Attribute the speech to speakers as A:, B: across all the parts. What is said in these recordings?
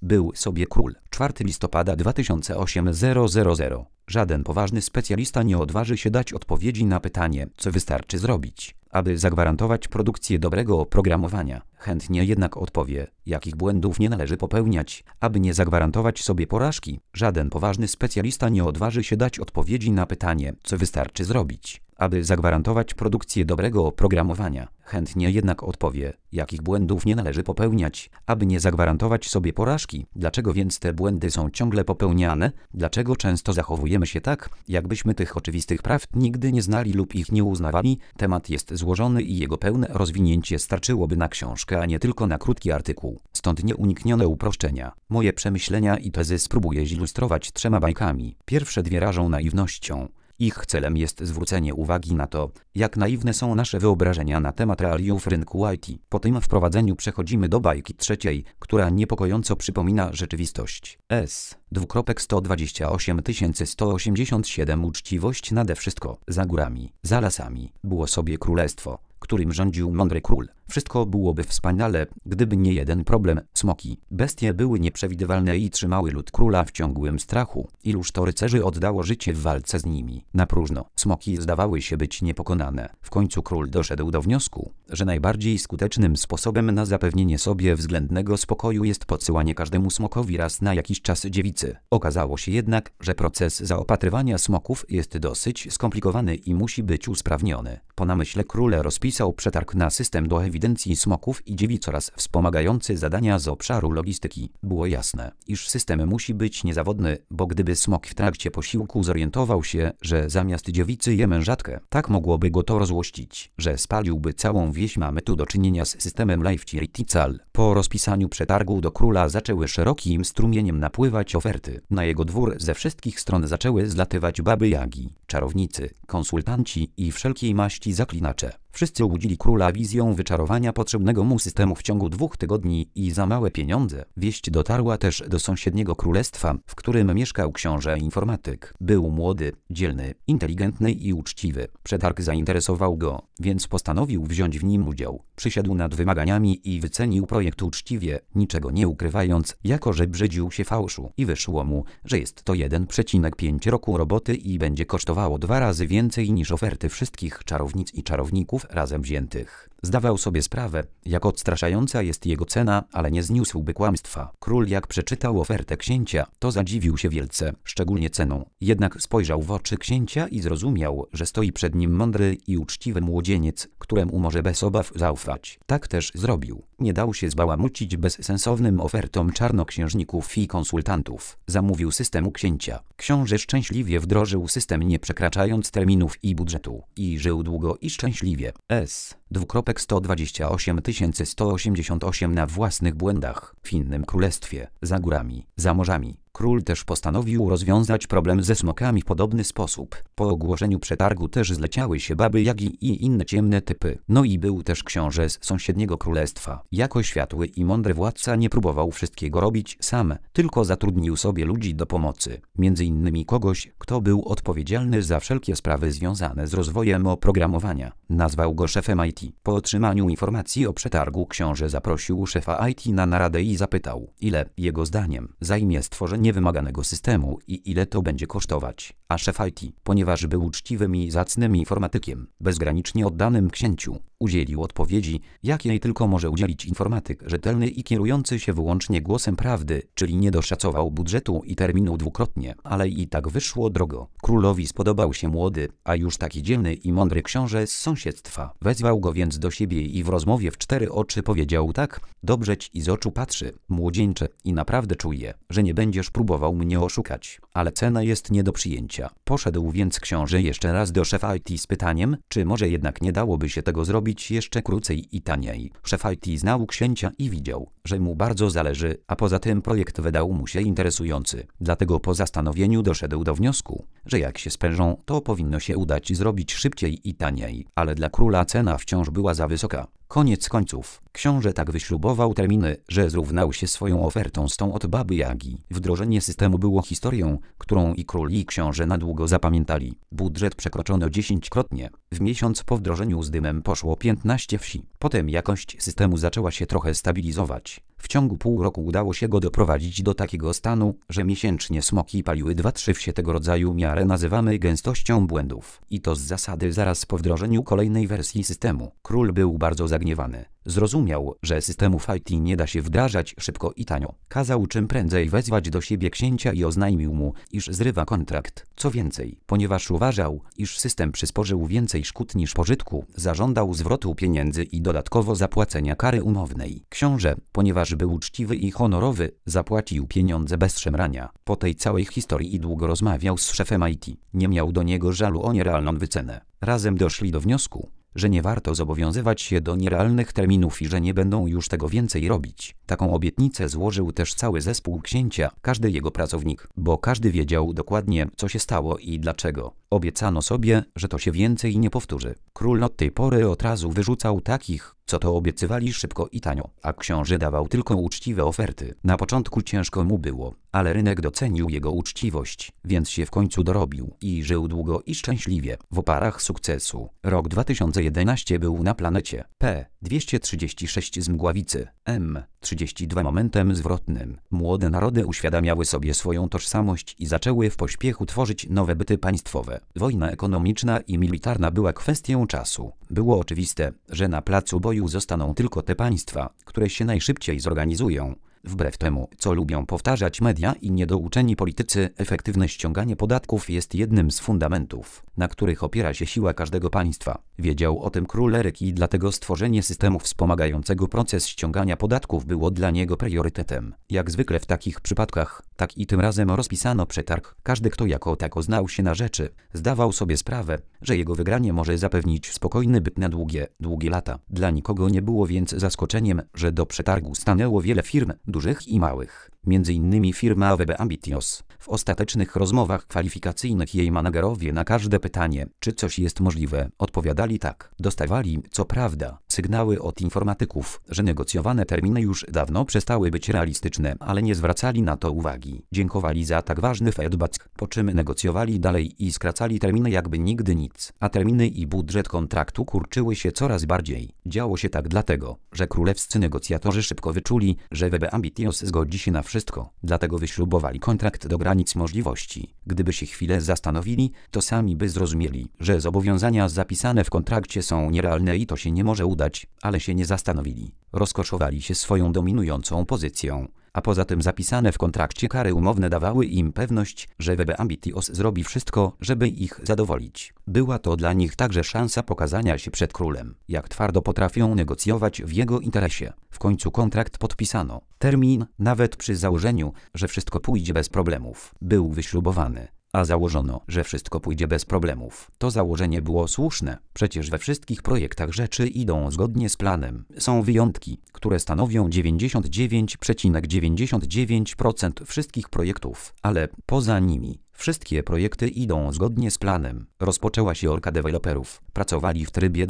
A: Był sobie król. 4 listopada 2008 000. Żaden poważny specjalista nie odważy się dać odpowiedzi na pytanie, co wystarczy zrobić, aby zagwarantować produkcję dobrego oprogramowania. Chętnie jednak odpowie, jakich błędów nie należy popełniać, aby nie zagwarantować sobie porażki. Żaden poważny specjalista nie odważy się dać odpowiedzi na pytanie, co wystarczy zrobić, aby zagwarantować produkcję dobrego oprogramowania. Chętnie jednak odpowie, jakich błędów nie należy popełniać, aby nie zagwarantować sobie porażki. Dlaczego więc te błędy są ciągle popełniane? Dlaczego często zachowujemy się tak, jakbyśmy tych oczywistych praw nigdy nie znali lub ich nie uznawali? Temat jest złożony i jego pełne rozwinięcie starczyłoby na książkę, a nie tylko na krótki artykuł. Stąd nieuniknione uproszczenia. Moje przemyślenia i tezy spróbuję zilustrować 3 bajkami. Pierwsze 2 rażą naiwnością. Ich celem jest zwrócenie uwagi na to, jak naiwne są nasze wyobrażenia na temat realiów rynku IT. Po tym wprowadzeniu przechodzimy do bajki 3, która niepokojąco przypomina rzeczywistość. S. 128 Uczciwość nade wszystko. Za górami, za lasami, było sobie królestwo, którym rządził mądry król. Wszystko byłoby wspaniale, gdyby nie jeden problem. Smoki. Bestie były nieprzewidywalne i trzymały lud króla w ciągłym strachu. Iluż to rycerzy oddało życie w walce z nimi. Na próżno. Smoki zdawały się być niepokonane. W końcu król doszedł do wniosku, że najbardziej skutecznym sposobem na zapewnienie sobie względnego spokoju jest podsyłanie każdemu smokowi raz na jakiś czas dziewicy. Okazało się jednak, że proces zaopatrywania smoków jest dosyć skomplikowany i musi być usprawniony. Po namyśle król rozpisał przetarg na system do ewidencji smoków i dziewic oraz wspomagający zadania z obszaru logistyki. Było jasne, iż system musi być niezawodny, bo gdyby smok w trakcie posiłku zorientował się, że zamiast dziewicy je mężatkę, tak mogłoby go to rozłościć, że spaliłby całą wieś. Mamy tu do czynienia z systemem Life-Cal. Po rozpisaniu przetargu do króla zaczęły szerokim strumieniem napływać oferty. Na jego dwór ze wszystkich stron zaczęły zlatywać baby Jagi, czarownicy, konsultanci i wszelkiej maści zaklinacze. Wszyscy łudzili króla wizją wyczarowania potrzebnego mu systemu w ciągu 2 tygodni i za małe pieniądze. Wieść dotarła też do sąsiedniego królestwa, w którym mieszkał książę informatyk. Był młody, dzielny, inteligentny i uczciwy. Przetarg zainteresował go, więc postanowił wziąć w nim udział. Przysiadł nad wymaganiami i wycenił projekt uczciwie, niczego nie ukrywając, jako że brzydził się fałszu. I wyszło mu, że jest to 1,5 roku roboty i będzie kosztowało 2 razy więcej niż oferty wszystkich czarownic i czarowników razem wziętych. Zdawał sobie sprawę, jak odstraszająca jest jego cena, ale nie zniósłby kłamstwa. Król jak przeczytał ofertę księcia, to zadziwił się wielce, szczególnie ceną. Jednak spojrzał w oczy księcia i zrozumiał, że stoi przed nim mądry i uczciwy młodzieniec, któremu może bez obaw zaufać. Tak też zrobił. Nie dał się zbałamucić bezsensownym ofertom czarnoksiężników i konsultantów. Zamówił system u księcia. Książę szczęśliwie wdrożył system, nie przekraczając terminów i budżetu. I żył długo i szczęśliwie. S. 188 na własnych błędach. W innym królestwie, za górami, za morzami. Król też postanowił rozwiązać problem ze smokami w podobny sposób. Po ogłoszeniu przetargu też zleciały się baby Jagi i inne ciemne typy. No i był też książę z sąsiedniego królestwa. Jako światły i mądry władca nie próbował wszystkiego robić sam, tylko zatrudnił sobie ludzi do pomocy. Między innymi kogoś, kto był odpowiedzialny za wszelkie sprawy związane z rozwojem oprogramowania. Nazwał go szefem IT. Po otrzymaniu informacji o przetargu książę zaprosił szefa IT na naradę i zapytał, ile, jego zdaniem, zajmie stworzenie wymaganego systemu i ile to będzie kosztować. A szef IT, ponieważ był uczciwym i zacnym informatykiem, bezgranicznie oddanym księciu, udzielił odpowiedzi, jakiej tylko może udzielić informatyk rzetelny i kierujący się wyłącznie głosem prawdy, czyli nie doszacował budżetu i terminu dwukrotnie, ale i tak wyszło drogo. Królowi spodobał się młody, a już taki dzielny i mądry książę z sąsiedztwa. Wezwał go więc do siebie i w rozmowie w 4 oczy powiedział tak: dobrze ci z oczu patrzy, młodzieńcze, i naprawdę czuję, że nie będziesz próbował mnie oszukać, ale cena jest nie do przyjęcia. Poszedł więc książę jeszcze raz do szefa IT z pytaniem, czy może jednak nie dałoby się tego zrobić jeszcze krócej i taniej. Szef IT znał księcia i widział, że mu bardzo zależy, a poza tym projekt wydał mu się interesujący. Dlatego po zastanowieniu doszedł do wniosku, że jak się sprężą, to powinno się udać zrobić szybciej i taniej, ale dla króla cena wciąż była za wysoka. Koniec końców, książę tak wyśrubował terminy, że zrównał się swoją ofertą z tą od baby Jagi. Wdrożenie systemu było historią, którą i król i książę na długo zapamiętali. Budżet przekroczono 10-krotnie. W miesiąc po wdrożeniu z dymem poszło 15 wsi. Potem jakość systemu zaczęła się trochę stabilizować. W ciągu pół roku udało się go doprowadzić do takiego stanu, że miesięcznie smoki paliły 2-3 wsie. Tego rodzaju miarę nazywamy gęstością błędów. I to z zasady zaraz po wdrożeniu kolejnej wersji systemu. Król był bardzo zagniewany. Zrozumiał, że systemów IT nie da się wdrażać szybko i tanio. Kazał czym prędzej wezwać do siebie księcia i oznajmił mu, iż zrywa kontrakt. Co więcej, ponieważ uważał, iż system przysporzył więcej szkód niż pożytku, zażądał zwrotu pieniędzy i dodatkowo zapłacenia kary umownej. Książę, ponieważ był uczciwy i honorowy, zapłacił pieniądze bez szemrania. Po tej całej historii i długo rozmawiał z szefem IT. Nie miał do niego żalu o nierealną wycenę. Razem doszli do wniosku, że nie warto zobowiązywać się do nierealnych terminów i że nie będą już tego więcej robić. Taką obietnicę złożył też cały zespół księcia, każdy jego pracownik, bo każdy wiedział dokładnie, co się stało i dlaczego. Obiecano sobie, że to się więcej nie powtórzy. Król od tej pory od razu wyrzucał takich, co to obiecywali szybko i tanio, a książę dawał tylko uczciwe oferty. Na początku ciężko mu było, ale rynek docenił jego uczciwość, więc się w końcu dorobił i żył długo i szczęśliwie, w oparach sukcesu. Rok 2011 był na planecie P236 z mgławicy M32 momentem zwrotnym. Młode narody uświadamiały sobie swoją tożsamość i zaczęły w pośpiechu tworzyć nowe byty państwowe. Wojna ekonomiczna i militarna była kwestią czasu. Było oczywiste, że na placu boju zostaną tylko te państwa, które się najszybciej zorganizują. Wbrew temu, co lubią powtarzać media i niedouczeni politycy, efektywne ściąganie podatków jest jednym z fundamentów, na których opiera się siła każdego państwa. Wiedział o tym król Eryk i dlatego stworzenie systemu wspomagającego proces ściągania podatków było dla niego priorytetem. Jak zwykle w takich przypadkach, tak i tym razem rozpisano przetarg. Każdy, kto jako tako znał się na rzeczy, zdawał sobie sprawę, że jego wygranie może zapewnić spokojny byt na długie lata. Dla nikogo nie było więc zaskoczeniem, że do przetargu stanęło wiele firm, dużych i małych. Między innymi firma WB Ambitious. W ostatecznych rozmowach kwalifikacyjnych jej managerowie na każde pytanie, czy coś jest możliwe, odpowiadali tak. Dostawali, co prawda, sygnały od informatyków, że negocjowane terminy już dawno przestały być realistyczne, ale nie zwracali na to uwagi. Dziękowali za tak ważny feedback, po czym negocjowali dalej i skracali terminy jakby nigdy nic. A terminy i budżet kontraktu kurczyły się coraz bardziej. Działo się tak dlatego, że królewscy negocjatorzy szybko wyczuli, że WB Ambitious zgodzi się na wszystko. Dlatego wyśrubowali kontrakt do granic możliwości. Gdyby się chwilę zastanowili, to sami by zrozumieli, że zobowiązania zapisane w kontrakcie są nierealne i to się nie może udać, ale się nie zastanowili. Rozkoszowali się swoją dominującą pozycją. A poza tym zapisane w kontrakcie kary umowne dawały im pewność, że WB Ambitious zrobi wszystko, żeby ich zadowolić. Była to dla nich także szansa pokazania się przed królem, jak twardo potrafią negocjować w jego interesie. W końcu kontrakt podpisano. Termin, nawet przy założeniu, że wszystko pójdzie bez problemów, był wyśrubowany. A założono, że wszystko pójdzie bez problemów. To założenie było słuszne. Przecież we wszystkich projektach rzeczy idą zgodnie z planem. Są wyjątki, które stanowią 99,99% wszystkich projektów, ale poza nimi wszystkie projekty idą zgodnie z planem. Rozpoczęła się orka deweloperów. Pracowali w trybie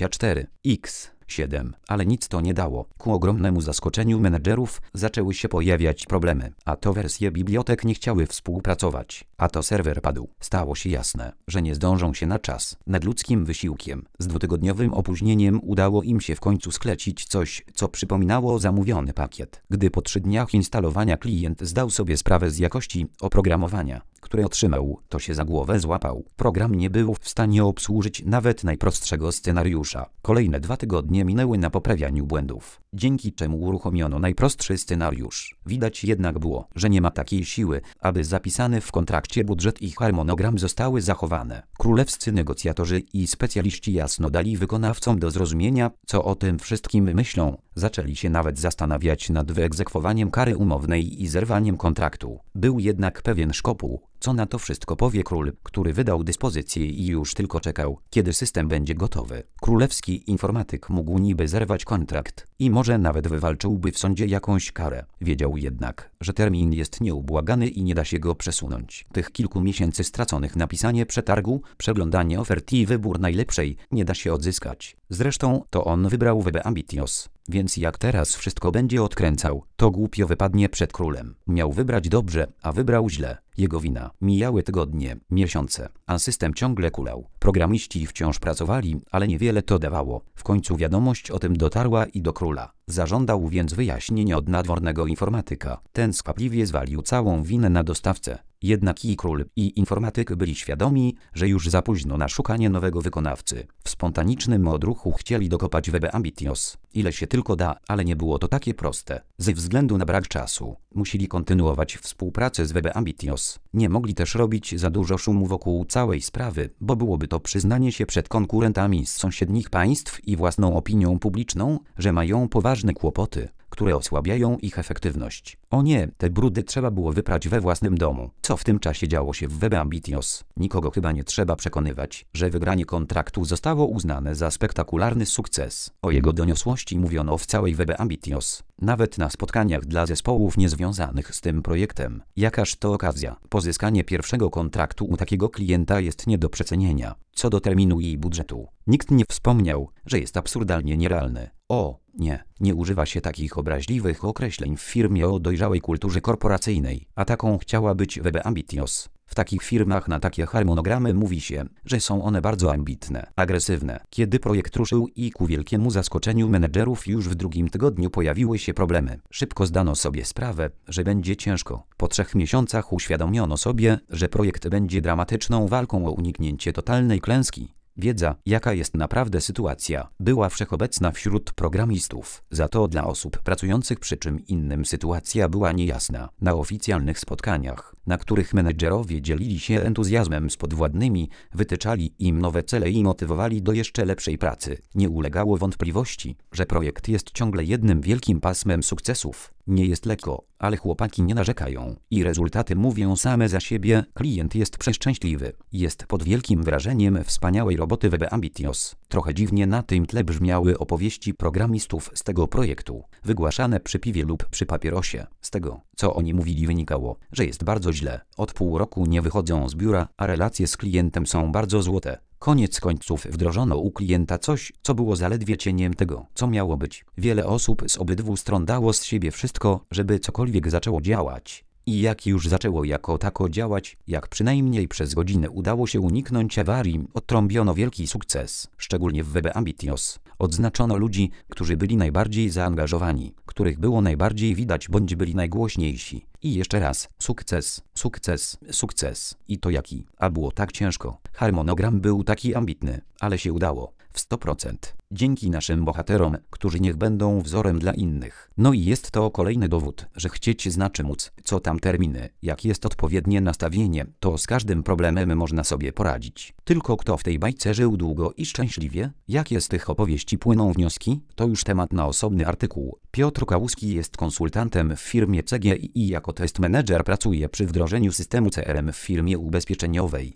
A: 24x7, ale nic to nie dało. Ku ogromnemu zaskoczeniu menedżerów zaczęły się pojawiać problemy, a to wersje bibliotek nie chciały współpracować, a to serwer padł. Stało się jasne, że nie zdążą się na czas. Nadludzkim wysiłkiem, z 2-tygodniowym opóźnieniem udało im się w końcu sklecić coś, co przypominało zamówiony pakiet. Gdy po 3 dniach instalowania klient zdał sobie sprawę z jakości oprogramowania, które otrzymał, to się za głowę złapał. Program nie był w stanie obsłużyć nawet najprostszego scenariusza. Kolejne 2 tygodnie minęły na poprawianiu błędów, dzięki czemu uruchomiono najprostszy scenariusz. Widać jednak było, że nie ma takiej siły, aby zapisany w kontrakcie budżet i harmonogram zostały zachowane. Królewscy negocjatorzy i specjaliści jasno dali wykonawcom do zrozumienia, co o tym wszystkim myślą. Zaczęli się nawet zastanawiać nad wyegzekwowaniem kary umownej i zerwaniem kontraktu. Był jednak pewien szkopuł. Co na to wszystko powie król, który wydał dyspozycję i już tylko czekał, kiedy system będzie gotowy. Królewski informatyk mógł niby zerwać kontrakt i może nawet wywalczyłby w sądzie jakąś karę. Wiedział jednak, że termin jest nieubłagany i nie da się go przesunąć. Tych kilku miesięcy straconych na pisanie przetargu, przeglądanie ofert i wybór najlepszej nie da się odzyskać. Zresztą to on wybrał WB Ambitious. Więc jak teraz wszystko będzie odkręcał, to głupio wypadnie przed królem. Miał wybrać dobrze, a wybrał źle. Jego wina. Mijały tygodnie, miesiące, a system ciągle kulał. Programiści wciąż pracowali, ale niewiele to dawało. W końcu wiadomość o tym dotarła i do króla. Zażądał więc wyjaśnienia od nadwornego informatyka. Ten skwapliwie zwalił całą winę na dostawcę. Jednak i król, i informatyk byli świadomi, że już za późno na szukanie nowego wykonawcy. W spontanicznym odruchu chcieli dokopać Webe Ambitious, ile się tylko da, ale nie było to takie proste. Ze względu na brak czasu, musieli kontynuować współpracę z Webe Ambitious. Nie mogli też robić za dużo szumu wokół całej sprawy, bo byłoby to przyznanie się przed konkurentami z sąsiednich państw i własną opinią publiczną, że mają poważne kłopoty, które osłabiają ich efektywność. O nie, te brudy trzeba było wyprać we własnym domu. Co w tym czasie działo się w Webe Ambitious? Nikogo chyba nie trzeba przekonywać, że wygranie kontraktu zostało uznane za spektakularny sukces. O jego doniosłości mówiono w całej Webe Ambitious, nawet na spotkaniach dla zespołów niezwiązanych z tym projektem. Jakaż to okazja. Pozyskanie pierwszego kontraktu u takiego klienta jest nie do przecenienia. Co do terminu i budżetu, nikt nie wspomniał, że jest absurdalnie nierealny. Nie używa się takich obraźliwych określeń w firmie o dojrzałej kulturze korporacyjnej, a taką chciała być Webe Ambitious. W takich firmach na takie harmonogramy mówi się, że są one bardzo ambitne, agresywne. Kiedy projekt ruszył i ku wielkiemu zaskoczeniu menedżerów już w drugim tygodniu pojawiły się problemy. Szybko zdano sobie sprawę, że będzie ciężko. Po 3 miesiącach uświadomiono sobie, że projekt będzie dramatyczną walką o uniknięcie totalnej klęski. Wiedza, jaka jest naprawdę sytuacja, była wszechobecna wśród programistów. Za to dla osób pracujących przy czym innym sytuacja była niejasna. Na oficjalnych spotkaniach, na których menedżerowie dzielili się entuzjazmem z podwładnymi, wytyczali im nowe cele i motywowali do jeszcze lepszej pracy, nie ulegało wątpliwości, że projekt jest ciągle jednym wielkim pasmem sukcesów. Nie jest lekko, ale chłopaki nie narzekają i rezultaty mówią same za siebie. Klient jest przeszczęśliwy. Jest pod wielkim wrażeniem wspaniałej roboty Webe Ambitious. Trochę dziwnie na tym tle brzmiały opowieści programistów z tego projektu, wygłaszane przy piwie lub przy papierosie. Z tego, co oni mówili, wynikało, że jest bardzo źle. Od pół roku nie wychodzą z biura, a relacje z klientem są bardzo złote. Koniec końców wdrożono u klienta coś, co było zaledwie cieniem tego, co miało być. Wiele osób z obydwu stron dało z siebie wszystko, żeby cokolwiek zaczęło działać. I jak już zaczęło jako tako działać, jak przynajmniej przez godzinę udało się uniknąć awarii, odtrąbiono wielki sukces, szczególnie w Webe Ambitious. Odznaczono ludzi, którzy byli najbardziej zaangażowani, których było najbardziej widać bądź byli najgłośniejsi. I jeszcze raz, sukces, sukces, sukces. I to jaki? A było tak ciężko. Harmonogram był taki ambitny, ale się udało. W 100%. Dzięki naszym bohaterom, którzy niech będą wzorem dla innych. No i jest to kolejny dowód, że chcieć znaczy móc. Co tam terminy, jak jest odpowiednie nastawienie, to z każdym problemem można sobie poradzić. Tylko kto w tej bajce żył długo i szczęśliwie? Jakie z tych opowieści płyną wnioski? To już temat na osobny artykuł. Piotr Kałuski jest konsultantem w firmie CGI i jako test manager pracuje przy wdrożeniu systemu CRM w firmie ubezpieczeniowej.